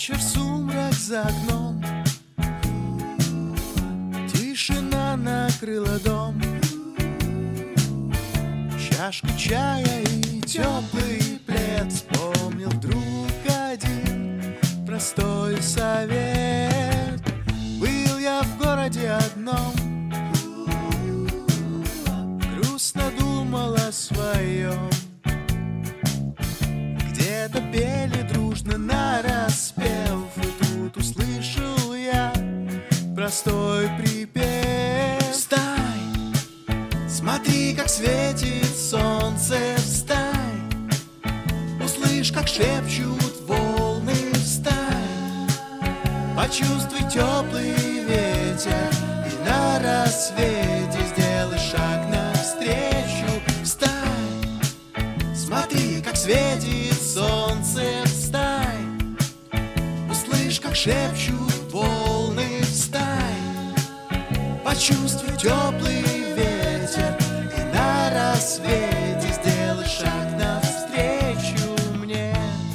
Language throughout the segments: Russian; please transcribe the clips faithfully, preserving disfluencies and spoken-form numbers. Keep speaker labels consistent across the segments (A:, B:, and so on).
A: Вечер, сумрак за окном, тишина накрыла дом. Чашка чая и теплый плед. Вспомнил вдруг один простой совет. Был я в городе одном, грустно думал о своем. Где-то пели дружно нараспев, и тут услышал я простой припев. Встань, смотри, как светит солнце, встань, услышь, как шепчут волны, встань, почувствуй теплый ветер, и на рассвете сделай шаг навстречу. Встань, смотри, как светит солнце, встань, услышь, как шепчут волны, встань, почувствуй теплый ветер, и на рассвете сделай шаг навстречу мне.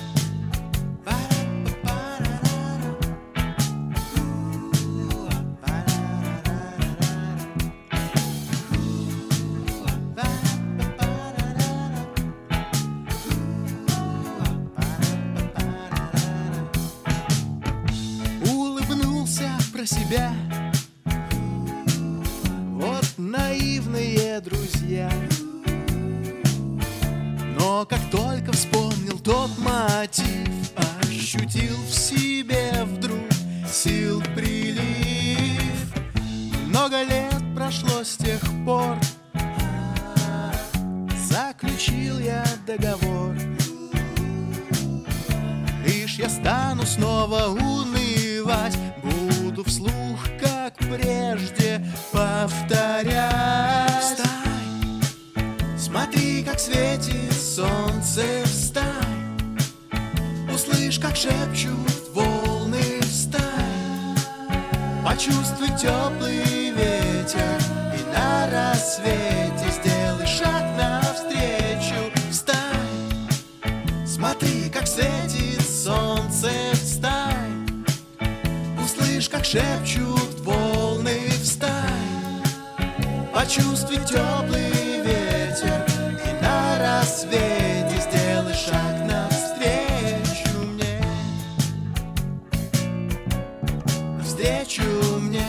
A: Улыбнулся про себя. Вот наивные друзья. Но как только вспомнил тот мотив, ощутил в себе вдруг сил прилив. Много лет прошло с тех пор, заключил я договор. Лишь я стану снова унывать, буду вслух, как прежде, повторять. Встань, смотри, как светит солнце, встань, услышь, как шепчут волны, встань, почувствуй теплый ветер, и на рассвете сделай шаг навстречу. Встань, смотри, как светит солнце, встань, услышь, как шепчут волны, встань, почувствуй теплый ветер, и на рассвете сделай шаг навстречу мне. Навстречу мне.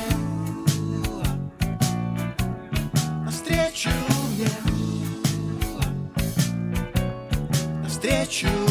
A: Навстречу мне. Навстречу